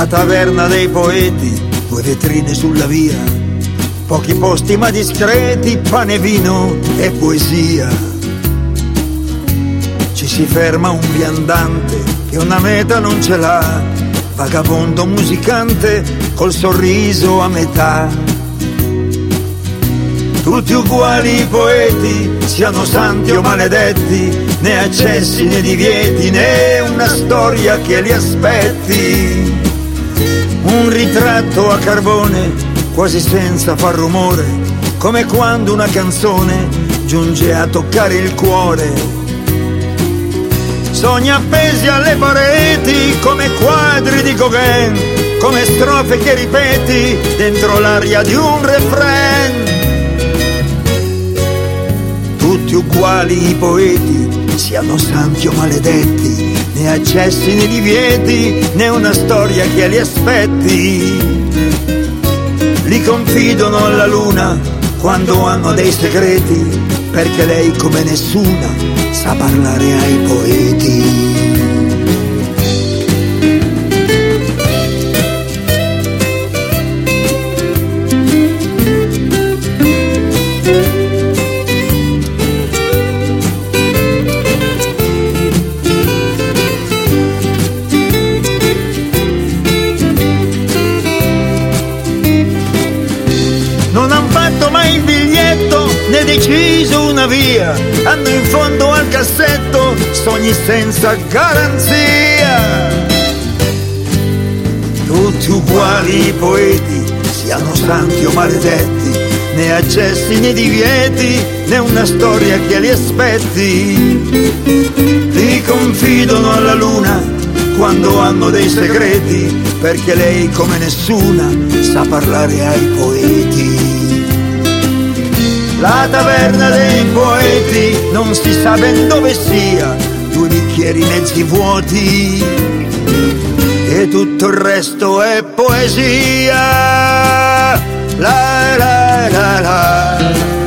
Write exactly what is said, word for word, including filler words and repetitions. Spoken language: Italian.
La taverna dei poeti, due vetrine sulla via, pochi posti ma discreti, pane, vino e poesia. Ci si ferma un viandante che una meta non ce l'ha, vagabondo musicante col sorriso a metà. Tutti uguali i poeti, siano santi o maledetti, né accessi né divieti, né una storia che li aspetti. Un ritratto a carbone, quasi senza far rumore, come quando una canzone giunge a toccare il cuore. Sogni appesi alle pareti, come quadri di Gauguin, come strofe che ripeti dentro l'aria di un refrain. Tutti uguali i poeti, siano santi o maledetti, né accessi né divieti, né una storia che li aspetti. Li confidono alla luna quando hanno dei segreti, perché lei come nessuna sa parlare ai poeti. Non han fatto mai il biglietto né deciso una via, hanno in fondo al cassetto sogni senza garanzia. Tutti uguali i poeti, siano santi o maledetti, né accessi né divieti, né una storia che li aspetti. Li confidono alla luna quando hanno dei segreti, perché lei come nessuna sa parlare ai poeti. La taverna dei poeti non si sa ben dove sia, due bicchieri mezzi vuoti e tutto il resto è poesia. La la la la.